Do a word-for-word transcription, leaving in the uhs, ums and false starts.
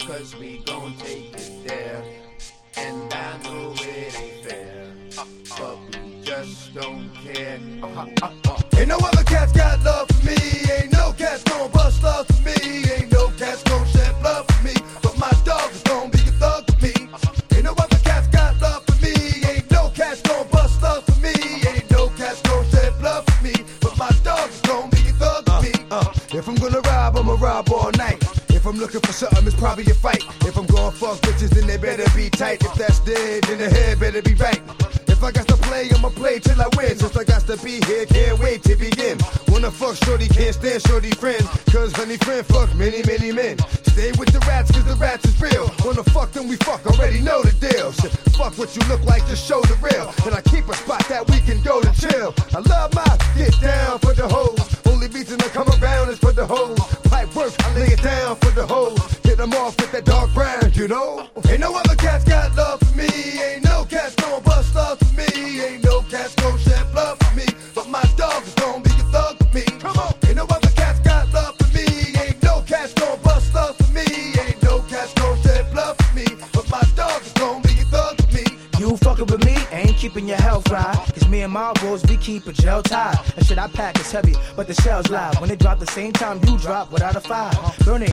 cause we gon' take it there. And I know it ain't fair, but we just don't care. Uh-huh, uh-huh. Ain't no other cats got love for me. Ain't no cats gon' bust love for me. Ain't no cats gon' shed blood for me. But my dog is gon' be a thug for me. Ain't no other cats got love for me. Ain't no cats gon' bust love for me. Ain't no cats gon' shed blood for me. But my dog is gon' be a thug for me. Uh, uh, if I'm gonna rob, I'ma rob all night. If I'm looking for something, it's probably a fight. If I'm gonna fuck bitches, then they better be tight. If that's dead, then the head better be right. If I got to play, I'ma play till I win. Since I got to be here, can't wait to begin. Wanna fuck shorty, can't stand shorty friend. Cause honey friend fuck many, many men. Stay with the rats, cause the rats is real. Wanna fuck, then we fuck, already know the deal. Shit, fuck what you look like, just show the real. And I keep a spot that we can go to chill. I love my get down for the hoes. Only reason I come around is for the hoes. Pipe work, I lay it down for the hoes. Hit them off with that dark brown, you know. Ain't no other cats got love for me. Ain't no cats gon' bust love for me. Ain't no cats gon' shed blood for me. But my dog is gon' be a thug for me. Come on. Ain't no other cats got love for me. Ain't no cats gon' bust love for me. Ain't no cats gon' shed blood for me. But my dog is gon' be a thug for me. You fucking with me, ain't keeping your health right. Cause me and my boys, we keep a gel tie. And shit I pack is heavy, but the shells live. When it drop the same time you drop without a fire. Burn it.